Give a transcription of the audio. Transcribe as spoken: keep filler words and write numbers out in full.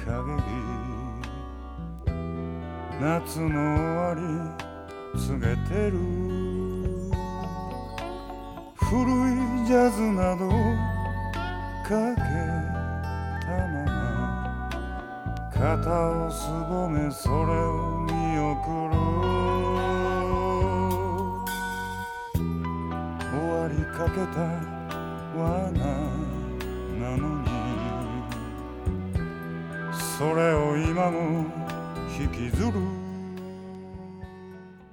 陰り夏の終わり告げてる古いジャズなどかけたまま肩をすぼめそれを見送る終わりかけた罠なのにそれを今も引きずる